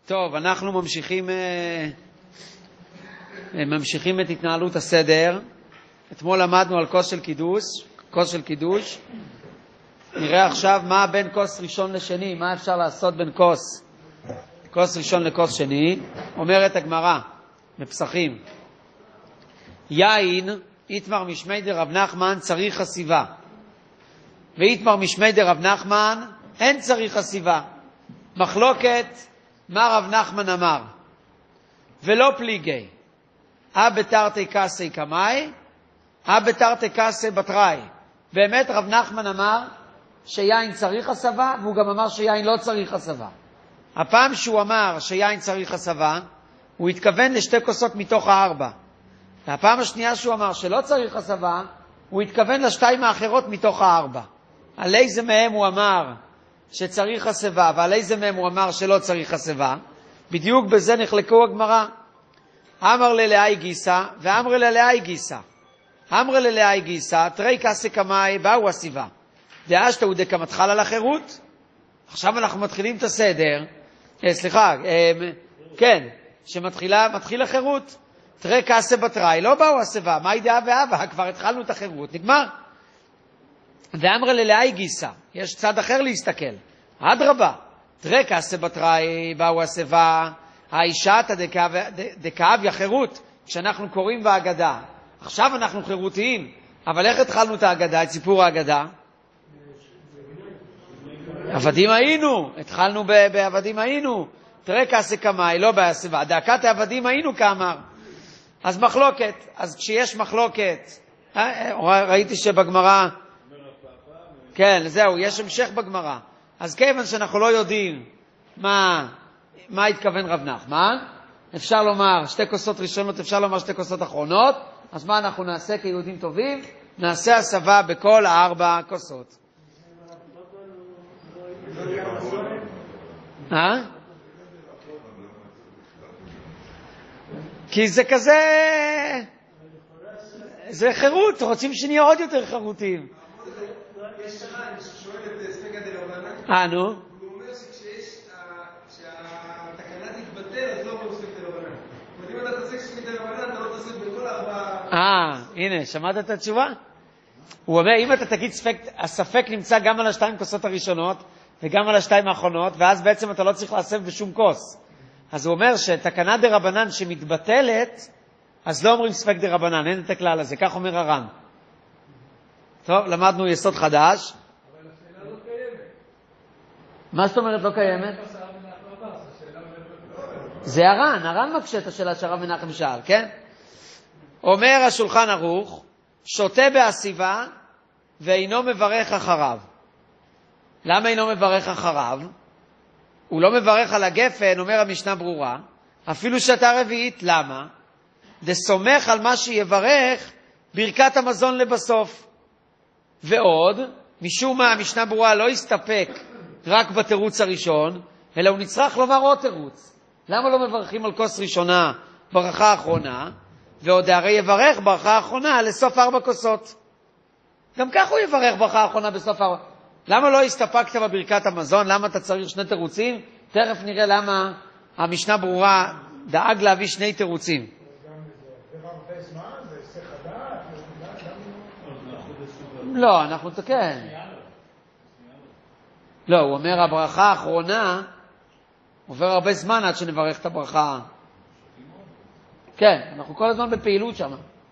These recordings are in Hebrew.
טוב, אנחנו ממשיכים את התנהלות הסדר. אתמול למדנו על כוס של קידוש. נראה עכשיו מה בין כוס ראשון לשני, מה אפשר לעשות בין כוס ראשון לכוס שני. אומרת הגמרא בפסחים, יין יתמר משמי דרב נחמן צריך חסיבה, ויתמר משמי דרב נחמן אין צריך חסיבה. מחלוקת מה רב נחמן אמר, ולא פליגי בתרתי קסי קמאי בתרתי קסי בתראי. באמת רב נחמן אמר שיין צריך הסבה, והוא גם אמר שיין לא צריך הסבה. הפעם שהוא אמר שיין צריך הסבה, הוא התכוון לשתי כוסות מתוך 4. והפעם השנייה שהוא אמר שלא צריך הסבה, הוא התכוון לשתיים האחרות מתוך 4. על איזה מהם הוא אמר שצריך הסבה, ועל איזה מהם הוא אמר שלא צריך הסבה? בדיוק בזה נחלקו הגמרא. אמר ללאי גיסא ואמר ללאי גיסא. אמר ללאי גיסא תרי קסי קמאי באו הסיבה דאשתא ודקמתחל על החירות. עכשיו אנחנו מתחילים את הסדר, מתחיל החירות. תרי קסי בתראי לא באו הסיבה, מה ידעה ואהבה, כבר התחלנו את החירות, נגמר. ואמר ללאי גיסא, יש צד אחר להסתכל, אדרבה, תרי קסי בתראי באו הסיבה, האישתא דכאב חירות. כשאנחנו קוראים בהגדה, עכשיו אנחנו חירותיים, אבל איך התחלנו את ההגדה, את סיפור ההגדה? עבדים היינו, התחלנו בעבדים היינו. תראה קסי קמאי, לא בהסיבה, דאקת העבדים היינו כאמר. אז מחלוקת, אז כשיש מחלוקת, ראיתי שבגמרא, כן, זהו, יש המשך בגמרא. אז כיוון שאנחנו לא יודעים מה התכוון רב נחמן, אפשר לומר שתי כוסות ראשונות, אפשר לומר שתי כוסות אחרונות. אז מה אנחנו נעשה כיהודים טובים? נעשה הסבה בכל 4 כוסות. כי זה כזה, זה חירות, רוצים שנהיה עוד יותר חירותיים. יש שריים ששואל את ספקא דרבנן. נו? הוא אומר שהתקנה תתבטל, אז לא אומר ספקא דרבנן. אבל אם אתה תעשה ספקא דרבנן, אתה לא תעשה בכל 4... הנה, שמעת את התשובה? הוא אומר, אם אתה תגיד הספק נמצא גם על 2 כוסות הראשונות, וגם על 2 האחרונות, ואז בעצם אתה לא צריך להסב בשום כוס. אז הוא אומר שתקנה דרבנן שמתבטלת, אז לא אומרים ספק דרבנן, אין את הכלל הזה, כך אומר הר"ן. טוב, למדנו יסוד חדש. אבל השאלה לא קיימת. מה זאת אומרת לא קיימת? זה הר"ן מקשה את השאלה שהרב מנחם שאל, כן? אומר השולחן ערוך, שותה בהסיבה ואינו מברך אחריו. למה אינו מברך אחריו? הוא לא מברך על הגפן, אומר המשנה ברורה, אפילו שתה רביעית. למה? דסומך על מה שיברך ברכת המזון לבסוף. ועוד, משום מה המשנה ברורה לא הסתפק רק בתירוץ הראשון, אלא הוא נצטרך לומר עוד תירוץ. למה לא מברכים על כוס ראשונה ברכה האחרונה, ועוד הרי יברך ברכה האחרונה לסוף 4 כוסות? גם כך הוא יברך ברכה האחרונה בסוף 4. למה לא הסתפקת בברכת המזון? למה אתה צריך 2 תירוצים? תכף נראה למה המשנה ברורה דאג להביא 2 תירוצים. זה הרבה זמן? זה היסח הדעת? לא, אנחנו תקן. לא, הוא אומר הברכה האחרונה עובר הרבה זמן עד שנברך את הברכה. כן, אנחנו כל הזמן בפעילות שם.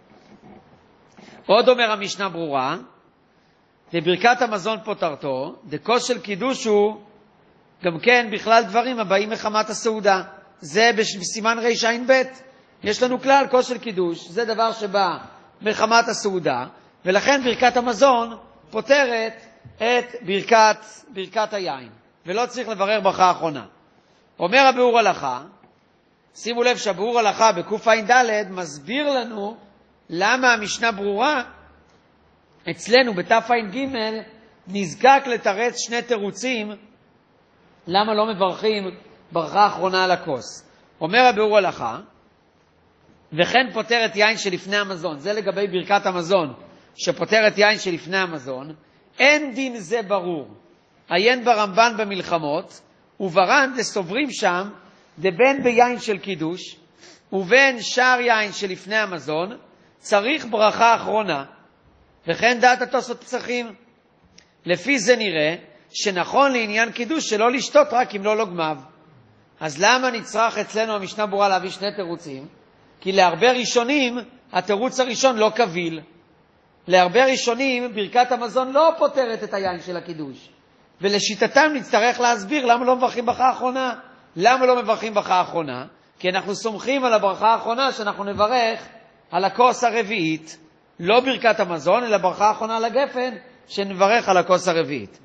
עוד אומר המשנה ברורה, לברכת המזון פותרתו, דכוס של קידוש הוא גם כן בכלל דברים הבאים מחמת הסעודה. זה בסימן רע"ב. יש לנו כלל, כוס של קידוש, זה דבר שבא מחמת הסעודה, ולכן ברכת המזון פותרת את ברכת היין, ולא צריך לברר ברכה האחרונה. אומר הביאור הלכה, שימו לב שהביאור הלכה בקע"ד מסביר לנו למה המשנה ברורה אצלנו בתע"ג נזקק לתרץ 2 תירוצים למה לא מברכים ברכה האחרונה על הכוס. אומר הביאור הלכה, וכן פותרת יין שלפני המזון, זה לגבי ברכת המזון שפותרת יין שלפני המזון, אין דין זה ברור. עיין ברמב"ן במלחמות, וברן דסוברים שם דבין ביין של קידוש ובין שאר יין שלפני המזון צריך ברכה אחרונה, וכן דעת התוספות פסחים. לפי זה נראה שנכון לעניין קידוש שלא לשתות רק אם לא לוגמיו. אז למה נצטרך אצלנו המשנה ברורה להביא שני תירוצים? כי להרבה ראשונים התירוץ הראשון לא קביל. להרבה ראשונים ברכת המזון לא פותרת את היין של הקידוש, ולשיטתם נצטרך להסביר למה לא מברכים ברכה האחרונה. למה לא מברכים ברכה האחרונה? כי אנחנו סומכים על הברכה האחרונה שאנחנו נברך על הכוס הרביעית, לא ברכת המזון אלא ברכה האחרונה לגפן שנברך על הכוס הרביעית.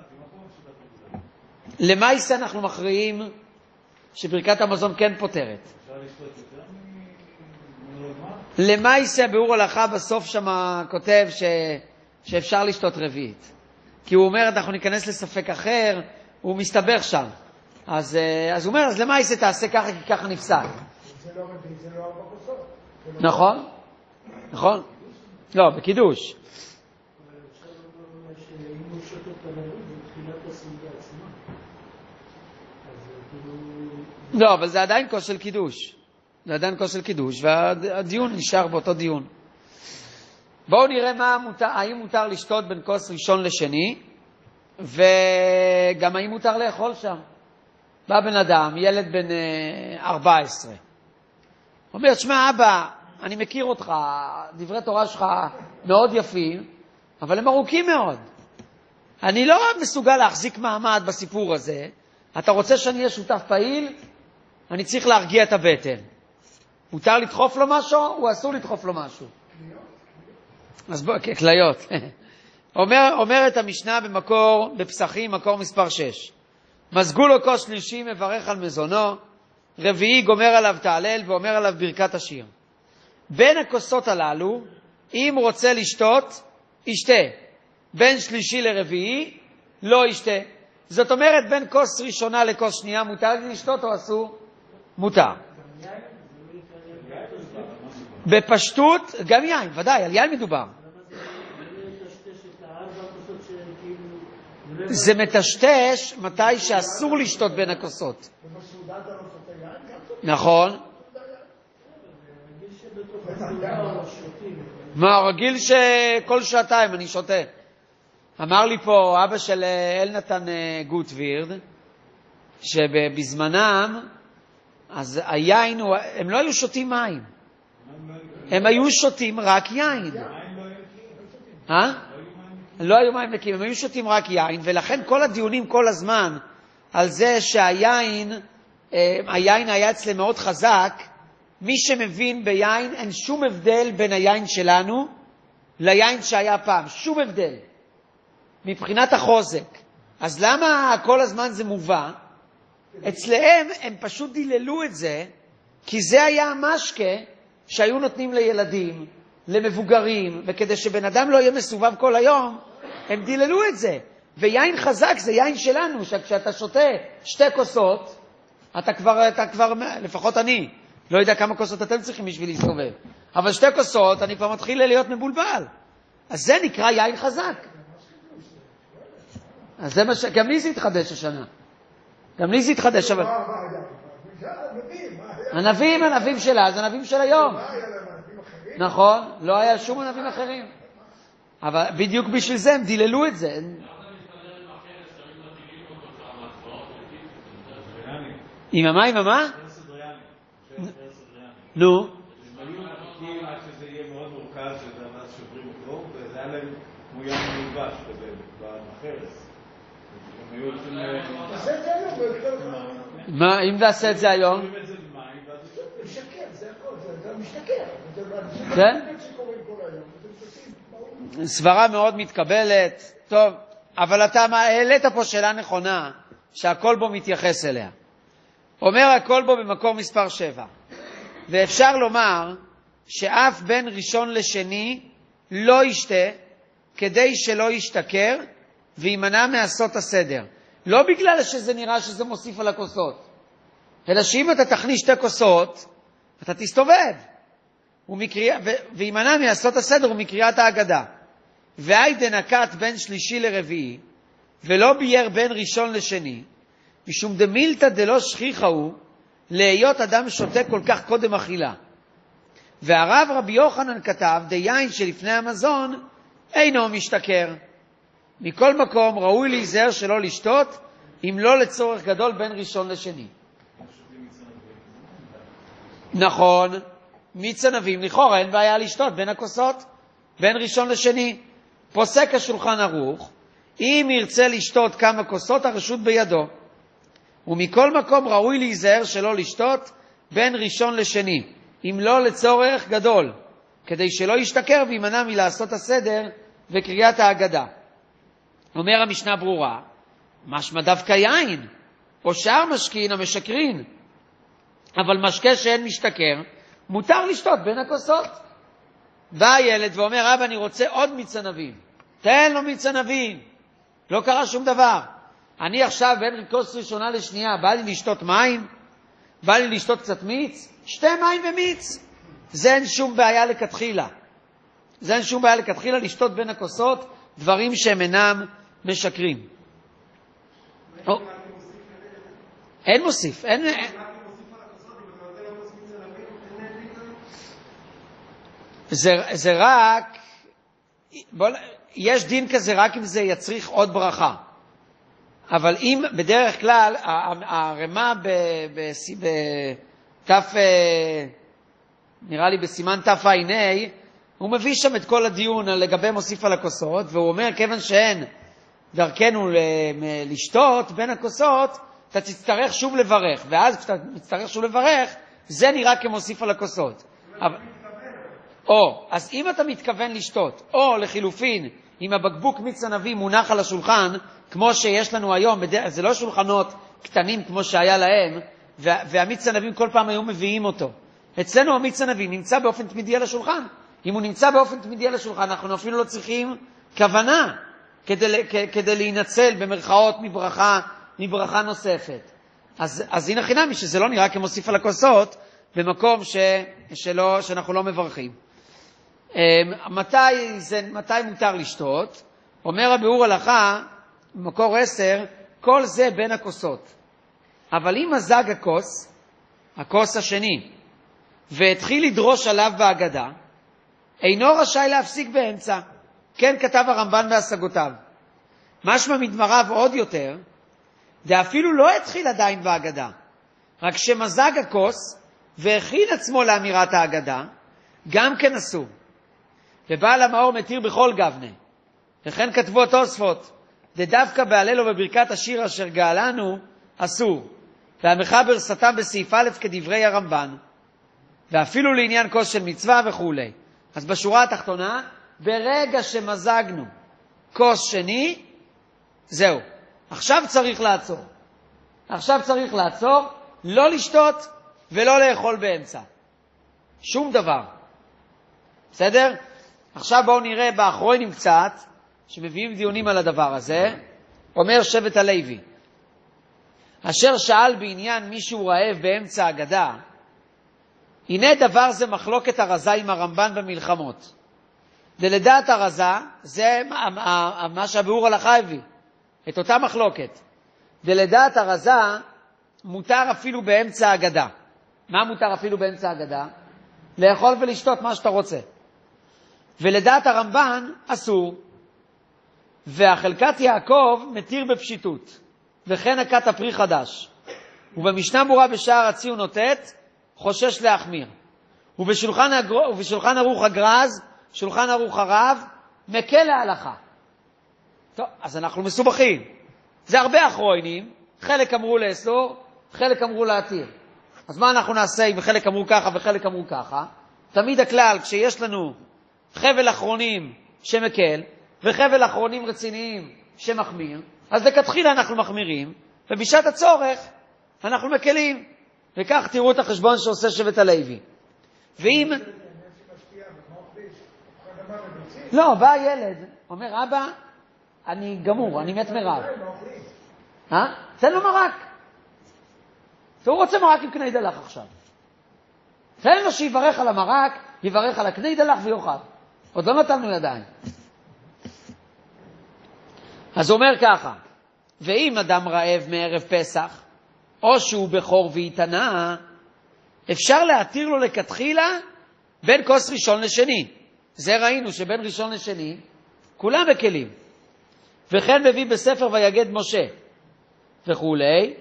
למעשה אנחנו מכריעים שברכת המזון כן פותרת. למעשה ביאור הלכה בסוף שם כותב שאפשר לשתות רביעית, כי הוא אומר אנחנו ניכנס לספק אחר, הוא מסתבך שם. אז הוא אומר, אז למעשה תעשה ככה כי ככה נפסק. זה לא רביעית, זה לא 4 כוסות. נכון, נכון. לא, בקידוש. לא, אבל זה עדיין כוס של קידוש. זה עדיין כוס של קידוש, והדיון נשאר באותו דיון. בואו נראה האם מותר לשתות בין כוס ראשון לשני, וגם האם מותר לאכול שם. בא בן אדם, ילד בן 14. אומר, שמע אבא, אני מכיר אותך, דברי תורה שלך מאוד יפים, אבל הם ארוכים מאוד. אני לא מסוגל להחזיק מעמד בסיפור הזה. אתה רוצה שאני אהיה שותף פעיל? אני צריך להרגיע את הבטן. מותר לדחוף לו משהו? הוא אסור לדחוף לו משהו. אז בוא, כליות. אומרת המשנה במקור, בפסחים, מקור מספר 6. מזגו לו כוס שלישי, מברך על מזונו, רביעי גומר עליו תהלל ואומר עליו ברכת השיר. בין הכוסות הללו, אם רוצה לשתות, ישתה. בין שלישי לרביעי, לא ישתה. זאת אומרת, בין כוס ראשונה לכוס שנייה, מותר לשתות או אסור? מותר. בפשטות, גם יין, ודאי, על יין מדובר. זה מטשטש מתי שאסור לשתות בין הכוסות. נכון. מה, רגיל שכל שעתיים אני שותה. אמר לי פה אבא של אלנתן גוטווירד, שבזמנם, אז היין, הם לא היו שותים מים. הם היו שותים רק יין. לא היו מים נקיים, הם היו שותים רק יין, ולכן כל הדיונים כל הזמן על זה שהיין, היין היה אצלם מאוד חזק. מי שמבין ביין, אין שום הבדל בין היין שלנו ליין שהיה פעם, שום הבדל מבחינת החוזק. אז למה כל הזמן זה מובא? אצלהם הם פשוט דיללו את זה, כי זה היה המשקה שהיו נותנים לילדים, למבוגרים, וכדי שבן אדם לא יהיה מסובב כל היום, הם דיללו את זה. ויין חזק זה יין שלנו, שכשאתה שותה 2 כוסות, אתה כבר, לפחות אני, לא יודע כמה כוסות אתם צריכים בשביל להסתובב, אבל 2 כוסות אני כבר מתחיל להיות מבולבל. אז זה נקרא יין חזק. אז זה גם לי זה התחדש השנה. גם לי זה התחדש. הנביאים שלה, זה הנביאים של היום. נכון, לא היה שום ענבים אחרים. אבל בדיוק בשביל זה הם דיללו את זה. עם מה? עם מה? נו. הם היו מחכים עד שזה יהיה מאוד מורכב, שזה ממש שוברים אותו, וזה היה להם כמו ים מלובש כזה, במחרס. הם היו הולכים תעשה את זה היום. מה, אם תעשה את זה היום? משקר, זה הכל, זה משתקר. כן? סברה מאוד מתקבלת. טוב, אבל אתה העלית פה שאלה נכונה, שהכל בו מתייחס אליה. אומר הכל בו במקור מספר 7. ואפשר לומר שאף בין ראשון לשני לא ישתה, כדי שלא ישתכר וימנע מעשות הסדר. לא בגלל שזה נראה שזה מוסיף על הכוסות, אלא שאם אתה תכניס 2 כוסות, אתה תסתובב. וימנע מעשות הסדר ומקריאת ההגדה. והי דנקת בין שלישי לרביעי, ולא בייר בין ראשון לשני, משום דמילתא דלא שכיחה הוא, להיות אדם שותה כל כך קודם אכילה. והרב רבי יוחנן כתב, דיין שלפני המזון אינו משתכר. מכל מקום ראוי להיזהר שלא לשתות, אם לא לצורך גדול בין ראשון לשני. נכון, מיץ ענבים, לכאורה אין בעיה לשתות בין הכוסות, בין ראשון לשני. פוסק השולחן ערוך, אם ירצה לשתות כמה כוסות, הרשות בידו. ומכל מקום ראוי להיזהר שלא לשתות בין ראשון לשני, אם לא לצורך גדול, כדי שלא ישתכר וימנע מלעשות הסדר וקריאת ההגדה. אומר המשנה ברורה, משמע דווקא יין, או שאר משקין המשקרין, אבל משקה שאין משתכר, מותר לשתות בין הכוסות. בא הילד ואומר, אבא, אני רוצה עוד מיץ ענבים. תן לו מיץ ענבים. לא קרה שום דבר. אני עכשיו בין כוס ראשונה לשנייה, בא לי לשתות מים? בא לי לשתות קצת מיץ? שתי מים ומיץ. זה אין שום בעיה לכתחילה. זה אין שום בעיה לכתחילה לשתות בין הכוסות דברים שהם אינם משקרים. אין מוסיף. זה רק, יש דין כזה רק אם זה יצריך עוד ברכה. אבל אם בדרך כלל הרמה נראה לי בסימן תפע"ה, הוא מביא שם את כל הדיון לגבי מוסיף על הכוסות, והוא אומר, כיוון שאין דרכנו לשתות בין הכוסות, אתה תצטרך שוב לברך, ואז כשאתה תצטרך שוב לברך, זה נראה כמוסיף על הכוסות. אז אם אתה מתכוון לשתות, או לחילופין, אם הבקבוק מיץ ענבים מונח על השולחן, כמו שיש לנו היום, זה לא שולחנות קטנים כמו שהיה להם, והמיץ ענבים כל פעם היו מביאים אותו. אצלנו המיץ ענבים נמצא באופן תמידי על השולחן. אם הוא נמצא באופן תמידי על השולחן, אנחנו אפילו לא צריכים כוונה כדי להינצל במרכאות מברכה נוספת. אז הנה חינמי שזה לא נראה כמוסיף על הכוסות, במקום שאנחנו לא מברכים. מתי מותר לשתות? אומר הביאור הלכה, במקור 10, כל זה בין הכוסות. אבל אם מזג הכוס השני, והתחיל לדרוש עליו בהגדה, אינו רשאי להפסיק באמצע. כן כתב הרמב"ן בהשגותיו. משמע מדבריו עוד יותר, ואפילו לא התחיל עדיין בהגדה, רק שמזג הכוס והכין עצמו לאמירת ההגדה, גם כן אסור. ובעל המאור מתיר בכל גבנה. וכן כתבו תוספות, דווקא בהלל ובברכת השיר אשר גאלנו אסור. והמחבר סתם בסעיף א' כדברי הרמב"ן. ואפילו לעניין כוס של מצווה וכו'. אז בשורה התחתונה, ברגע שמזגנו כוס שני, זהו. עכשיו צריך לעצור. לא לשתות ולא לאכול באמצע. שום דבר. בסדר? עכשיו בואו נראה באחרונים קצת, שמביאים דיונים על הדבר הזה. אומר שבט הלוי, אשר שאל בעניין מישהו רעב באמצע הגדה, הנה דבר זה מחלוקת הרזה עם הרמב"ן במלחמות. ולדעת הרזה, זה מה שהביאור הלכה הביא, את אותה מחלוקת. ולדעת הרזה, מותר אפילו באמצע הגדה. מה מותר אפילו באמצע הגדה? לאכול ולשתות מה שאתה רוצה. ולדעת הרמב"ן, אסור. והחלקת יעקב מתיר בפשיטות. וכן הקת הפרי חדש. ובמשנה ברורה בשער הציון נוטט, חושש להחמיר. ובשולחן ערוך הגרז, שולחן ערוך הרב, מקל להלכה. טוב, אז אנחנו מסובכים. זה הרבה אחרונים, חלק אמרו לאסור, חלק אמרו להתיר. אז מה אנחנו נעשה אם חלק אמרו ככה וחלק אמרו ככה? תמיד הכלל, כשיש לנו חבל אחרונים שמקל, וחבל אחרונים רציניים שמחמיר, אז לכתחילה אנחנו מחמירים, ובשעת הצורך אנחנו מקלים. וכך תראו את החשבון שעושה שבט הלוי. ואם... לא, בא הילד, אומר, אבא, אני גמור, אני מת מרעב. תן לו מרק. הוא רוצה מרק עם קני דלח עכשיו. תן לו שיברך על המרק, יברך על הקני דלח ויוכל. עוד לא נתנו ידיים. אז הוא אומר ככה, ואם אדם רעב מערב פסח, או שהוא בכור והתענה, אפשר להתיר לו לכתחילה בין כוס ראשון לשני. זה ראינו שבין ראשון לשני כולם בכלים. וכן מביא בספר ויגד משה וכולי,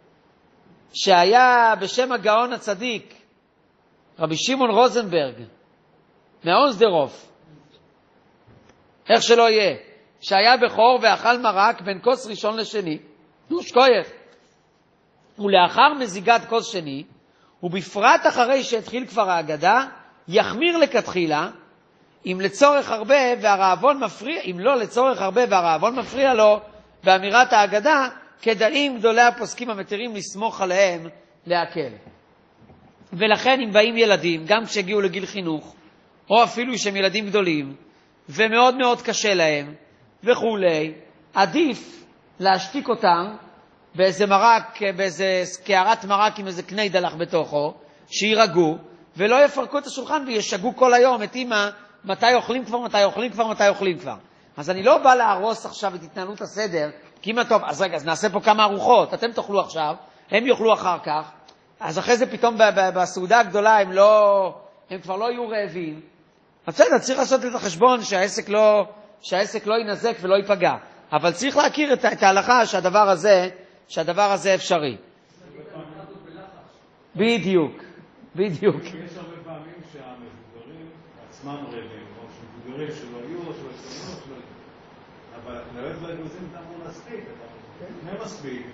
שהיה בשם הגאון הצדיק רבי שמעון רוזנברג מאונסדרוף, איך שלא יהיה, שהיה בכור ואכל מרק בין כוס ראשון לשני, שכוייך, ולאחר מזיגת כוס שני, ובפרט אחרי שהתחיל כבר ההגדה, יחמיר לכתחילה, אם לצורך הרבה והרעבון מפריע, אם לא לצורך הרבה והרעבון מפריע לו, באמירת ההגדה, כדאים גדולי הפוסקים המתירים לסמוך עליהם להקל. ולכן אם באים ילדים, גם כשהגיעו לגיל חינוך, או אפילו שהם ילדים גדולים, ומאוד מאוד קשה להם, וכולי, עדיף להשתיק אותם באיזה מרק, באיזה קערת מרק עם איזה קני דלח בתוכו, שירגעו, ולא יפרקו את השולחן וישגעו כל היום את אמא, מתי אוכלים כבר, מתי אוכלים כבר, מתי אוכלים כבר. אז אני לא בא להרוס עכשיו את התנהלות הסדר, כי אמא טוב, אז רגע, אז נעשה פה כמה ארוחות, אתם תאכלו עכשיו, הם יאכלו אחר כך, אז אחרי זה פתאום בסעודה הגדולה הם כבר לא יהיו רעבים. אז בסדר, צריך לעשות את החשבון שהעסק לא ינזק ולא ייפגע. אבל צריך להכיר את ההלכה שהדבר הזה אפשרי. בדיוק. יש הרבה פעמים שהמבוגרים עצמם רעבים, או שמבוגרים שלא יהיו, אבל נראה בגוזים אתה אמור להספיק, אתה תתנה מספיק,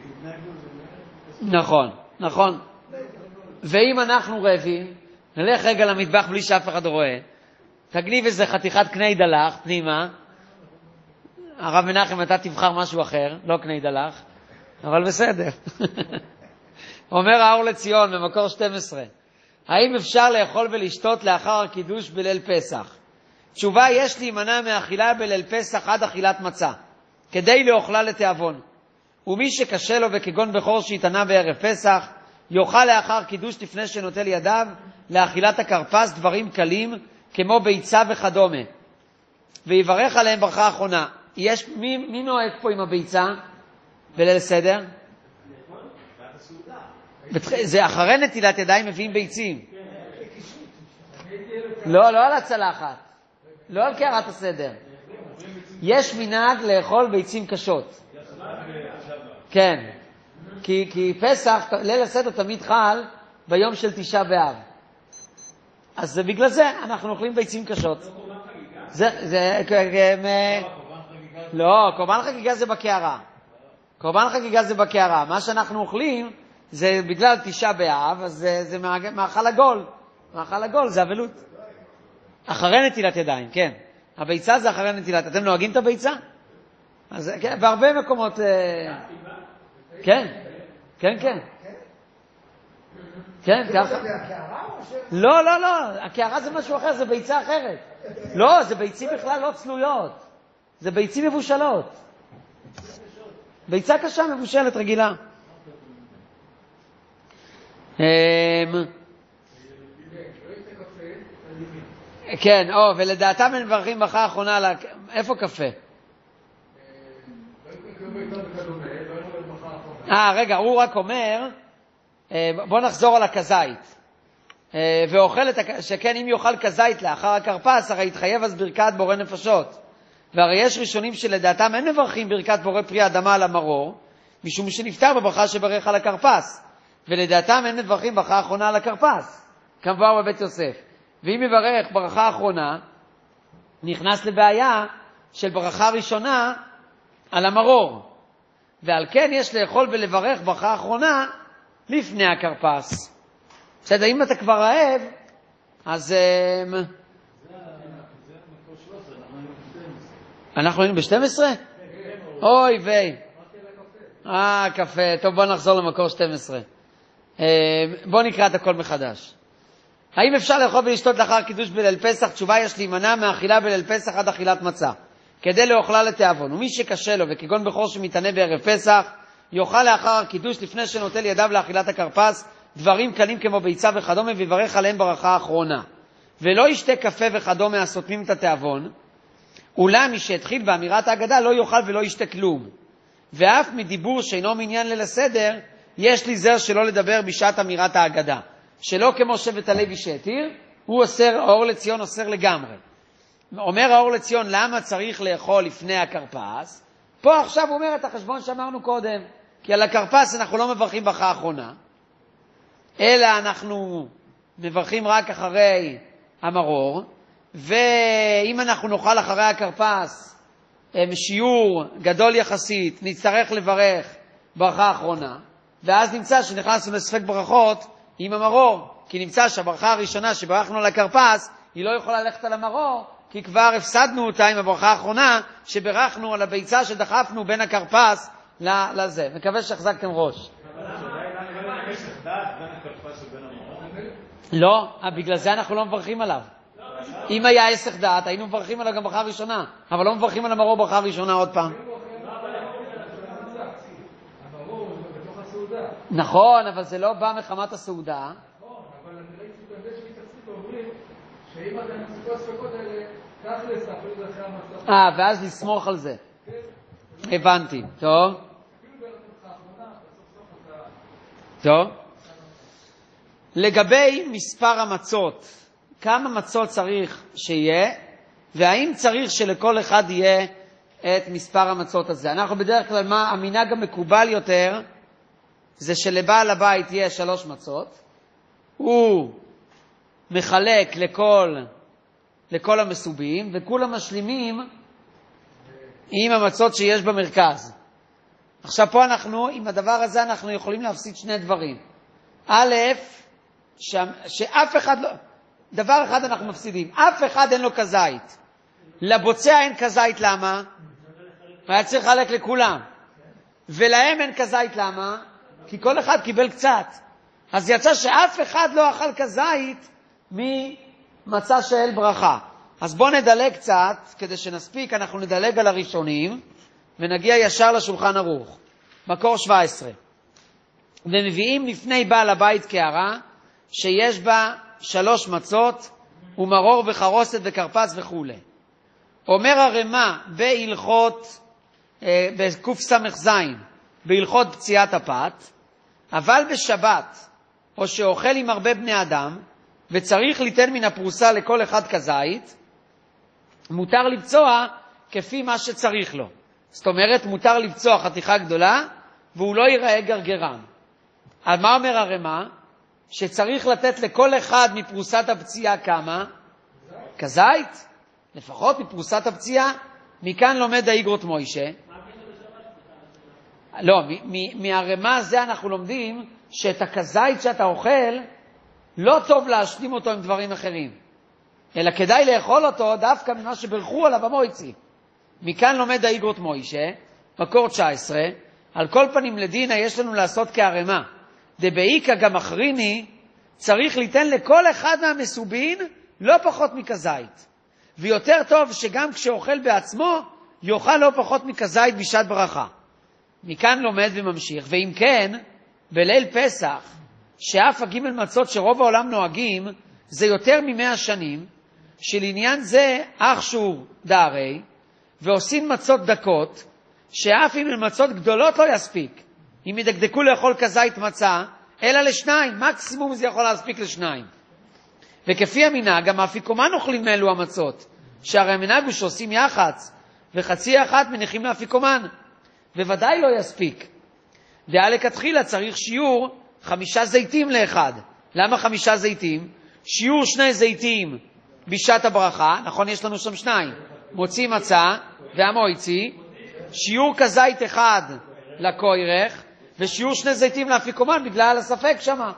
נכון. ואם אנחנו רעבים, נלך רגע למטבח בלי שאף אחד רואה, תגניב איזה חתיכת קני דלח פנימה, הרב מנחם אתה תבחר משהו אחר, לא קני דלח, אבל בסדר. אומר האור לציון במקור 12, האם אפשר לאכול ולשתות לאחר הקידוש בליל פסח? תשובה, יש להימנע מאכילה בליל פסח עד אכילת מצה, כדי לאוכלה לתיאבון. ומי שקשה לו וכגון בכור שהתענה בערב פסח, יאכל לאחר קידוש לפני שנוטל ידיו לאכילת הכרפס דברים קלים כמו ביצה וכדומה. ויברך עליהם ברכה אחרונה. מי נוהג פה עם הביצה בליל סדר? זה אחרי נטילת ידיים מביאים ביצים. לא על הצלחת. לא על קערת הסדר. יש מנהג לאכול ביצים קשות. כן. כי פסח, ליל הסדר תמיד חל ביום של תשעה באב. אז בגלל זה אנחנו אוכלים ביצים קשות. לא, קורבן חגיגה זה בקערה. קורבן חגיגה זה בקערה. מה שאנחנו אוכלים זה בגלל תשעה באב, אז זה מאכל עגול. מאכל עגול זה אבלות. אחרי נטילת ידיים, כן. הביצה זה אחרי נטילת. אתם נוהגים את הביצה? אז כן, בהרבה מקומות כן. כן, ככה. לא, הקערה זה משהו אחר, זה ביצה אחרת. לא, זה ביצים בכלל לא צלויות. זה ביצים מבושלות. ביצה קשה מבושלת רגילה. כן, ולדעתם הם מברכים ברכה האחרונה על איפה קפה? רגע, הוא רק אומר, בוא נחזור על הכזית. ואוכל שכן אם יאכל כזית לאחר הכרפס, הרי יתחייב אז ברכת בורא נפשות. והרי יש ראשונים שלדעתם אין מברכים ברכת בורא פרי האדמה על המרור, משום שנפטר בברכה שברך על הכרפס. ולדעתם אין מברכים ברכה האחרונה על הכרפס, כמבואר בבית יוסף. ואם יברך ברכה האחרונה, נכנס לבעיה של ברכה ראשונה על המרור. ועל כן יש לאכול ולברך ברכה האחרונה לפני הכרפס. בסדר, אם אתה כבר רעב, אז אנחנו היינו ב-12? אוי ויי. קפה. טוב, בוא נחזור למקור 12. בוא נקרא את הכל מחדש. האם אפשר לאכול ולשתות לאחר קידוש בליל פסח? תשובה, יש להימנע מאכילה בליל פסח עד אכילת מצה, כדי לאוכלה לתיאבון. ומי שקשה לו וכגון בכור שמתענה בערב פסח, יאכל לאחר הקידוש לפני שנוטל ידיו לאכילת הכרפס דברים קלים כמו ביצה וכדומה, ויברך עליהם ברכה האחרונה. ולא ישתה קפה וכדומה הסותמים את התיאבון. אולם מי שהתחיל באמירת ההגדה לא יאכל ולא ישתה כלום. ואף מדיבור שאינו מעניין ליל הסדר, יש לי זר שלא לדבר בשעת אמירת ההגדה. שלא כמו שבט הלוי שהתיר, הוא אוסר, האור לציון אוסר לגמרי. אומר האור לציון, למה צריך לאכול לפני הכרפס? פה עכשיו הוא אומר את החשבון שאמרנו קודם, כי על הכרפס אנחנו לא מברכים ברכה האחרונה, אלא אנחנו מברכים רק אחרי המרור, ואם אנחנו נאכל אחרי הכרפס שיעור גדול יחסית, נצטרך לברך ברכה האחרונה, ואז נמצא שנכנסנו לספק ברכות עם המרור, כי נמצא שהברכה הראשונה שברכנו על הכרפס, היא לא יכולה ללכת על המרור, כי כבר הפסדנו אותה עם הברכה האחרונה, שברכנו על הביצה שדחפנו בין הכרפס לזה. מקווה שהחזקתם ראש. לא, בגלל זה אנחנו לא מברכים עליו. אם היה הסך דעת, היינו מברכים עליו גם ברכה ראשונה, אבל לא מברכים על המרור ברכה ראשונה עוד פעם. נכון, אבל זה לא בא מחמת הסעודה. נכון, אבל אני ראיתי את זה שמתעצמית ואומרים שאם אתם נצטרכו הספקות האלה, כך לספרים לכם המצב. ואז לסמוך על זה. הבנתי, טוב. טוב. לגבי מספר המצות, כמה מצות צריך שיהיה, והאם צריך שלכל אחד יהיה את מספר המצות הזה. אנחנו בדרך כלל, מה המנהג המקובל יותר, זה שלבעל הבית יהיה 3 מצות, הוא מחלק לכל המסובים, וכולם משלימים עם המצות שיש במרכז. עכשיו פה אנחנו, עם הדבר הזה אנחנו יכולים להפסיד 2 דברים. א', שאף אחד לא, דבר אחד אנחנו מפסידים, אף אחד אין לו כזית. לבוצע אין כזית, למה? היה צריך לחלק לכולם. ולהם אין כזית, למה? כי כל אחד קיבל קצת. אז יצא שאף אחד לא אכל כזית ממצה של ברכה. אז בואו נדלג קצת, כדי שנספיק, אנחנו נדלג על הראשונים, ונגיע ישר לשולחן ערוך. מקור 17. ומביאים לפני בעל הבית קערה, שיש בה 3 מצות, ומרור וחרוסת וקרפס וכו'. אומר הרמה בהלכות, בקוף סמך זין, בהלכות פציעת הפת, אבל בשבת, או שאוכל עם הרבה בני אדם, וצריך ליתן מן הפרוסה לכל אחד כזית, מותר לבצוע כפי מה שצריך לו. זאת אומרת, מותר לבצוע חתיכה גדולה, והוא לא ייראה גרגרן. על מה אומר הרמה? שצריך לתת לכל אחד מפרוסת הפציעה כמה? כזית? לפחות מפרוסת הפציעה. מכאן לומד האיגרות מוישה. לא, מהרמה הזה אנחנו לומדים שאת הכזית שאתה אוכל, לא טוב להשלים אותו עם דברים אחרים. אלא כדאי לאכול אותו דווקא ממה שברכו עליו המויצי. מכאן לומד האיגרות מוישה, מקור 19, על כל פנים לדינה יש לנו לעשות כהרמה. דבעיקה גם אחריני, צריך ליתן לכל אחד מהמסובין לא פחות מכזית. ויותר טוב שגם כשאוכל בעצמו, יאכל לא פחות מכזית בשעת ברכה. מכאן לומד וממשיך, ואם כן, בליל פסח, שאף הגימל מצות שרוב העולם נוהגים, זה יותר מ100 שנים, שלעניין זה אך שור דהרי, ועושים מצות דקות, שאף אם הן מצות גדולות לא יספיק, אם ידקדקו לאכול כזית מצה, אלא ל2, מקסימום זה יכול להספיק ל2. וכפי המנהג, גם האפיקומן אוכלים מאלו המצות, שהרי המנהג הוא שעושים יחץ, וחצי אחת מניחים לאפיקומן, וודאי לא יספיק. דעה לכתחילה צריך שיעור 5 זיתים לאחד. למה 5 זיתים? שיעור 2 זיתים בשעת הברכה, נכון יש לנו שם 2, מוציא מצה והמויצי, שיעור כזית אחד לקוירך, ושיעור 2 זיתים לאפיקומן בגלל הספק שמה.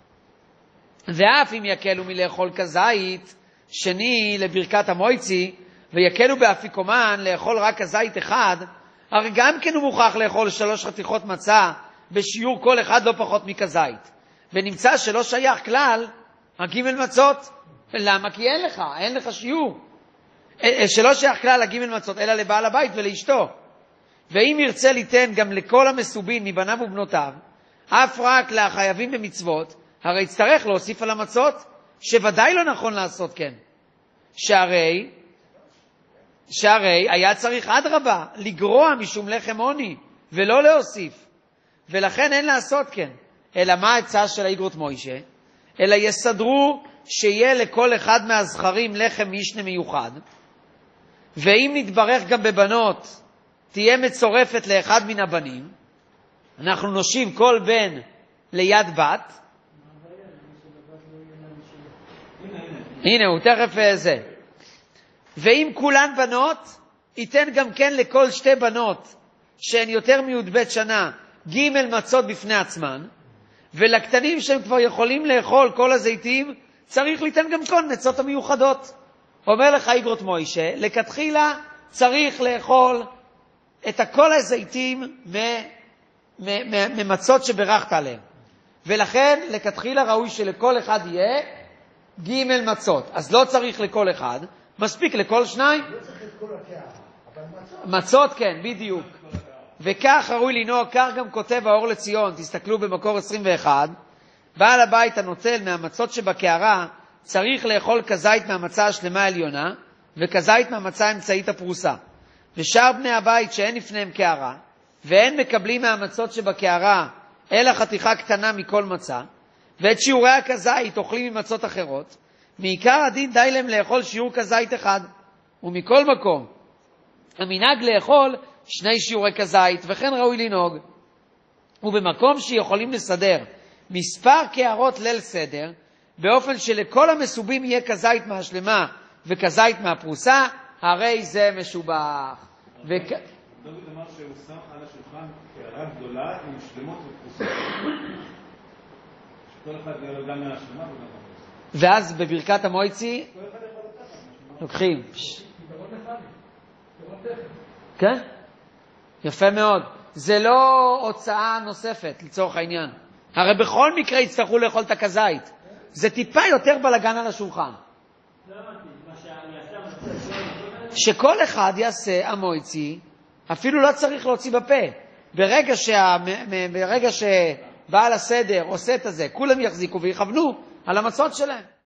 ואף אם יקלו מלאכול כזית שני לברכת המויצי, ויקלו באפיקומן לאכול רק כזית אחד, הרי גם כן הוא מוכרח לאכול 3 חתיכות מצה בשיעור כל אחד לא פחות מכזית. ונמצא שלא שייך כלל הגימל מצות. למה? כי אין לך שיעור. שלא שייך כלל הגימל מצות, אלא לבעל הבית ולאשתו. ואם ירצה ליתן גם לכל המסובין מבניו ובנותיו, אף רק לחייבים במצוות, הרי יצטרך להוסיף על המצות, שוודאי לא נכון לעשות כן. שהרי היה צריך אדרבה לגרוע משום לחם עוני, ולא להוסיף. ולכן אין לעשות כן. אלא מה ההצעה של האיגרות מוישה? אלא יסדרו שיהיה לכל אחד מהזכרים לחם משנה מיוחד, ואם נתברך גם בבנות, תהיה מצורפת לאחד מן הבנים. אנחנו נושיב כל בן ליד בת. הנה, הוא תכף זה. ואם כולן בנות, ייתן גם כן לכל שתי בנות, שהן יותר מי"ב שנה, ג' מצות בפני עצמן, ולקטנים שהם כבר יכולים לאכול כל הזיתים, צריך ליתן גם כל מצות המיוחדות. אומר לך איגרות מוישה, לכתחילה צריך לאכול את כל הזיתים ממצות שברכת עליהם. ולכן לכתחילה ראוי שלכל אחד יהיה ג' מצות. אז לא צריך לכל אחד, מספיק לכל שניים. לא צריך את כל הקערה, אבל מצות כן, בדיוק. וכך ראוי לנהוג, כך גם כותב האור לציון, תסתכלו במקור 21, בעל הבית הנוטל מהמצות שבקערה צריך לאכול כזית מהמצה השלמה העליונה, וכזית מהמצה האמצעית הפרוסה. ושאר בני הבית שאין לפניהם קערה, ואין מקבלים מהמצות שבקערה, אלא חתיכה קטנה מכל מצה, ואת שיעורי הכזית אוכלים ממצות אחרות, מעיקר הדין די להם לאכול שיעור כזית אחד. ומכל מקום, המנהג לאכול 2 שיעורי כזית, וכן ראוי לנהוג. ובמקום שיכולים לסדר מספר קערות ליל סדר, באופן שלכל המסובים יהיה כזית מהשלמה וכזית מהפרוסה, הרי זה משובח. דוד אמר שהוא שם על השולחן קערה גדולה עם שלמות ופרוסות. שכל אחד יהיה לו גם מהשלמה וגם מהפרוסה. ואז בברכת המויצי לוקחים. כן? יפה מאוד. זה לא הוצאה נוספת לצורך העניין. הרי בכל מקרה יצטרכו לאכול את הכזית. זה טיפה יותר בלגן על השולחן. שכל אחד יעשה המויצי, אפילו לא צריך להוציא בפה. ברגע שבעל הסדר עושה את זה, כולם יחזיקו ויכוונו על המצות שלהם.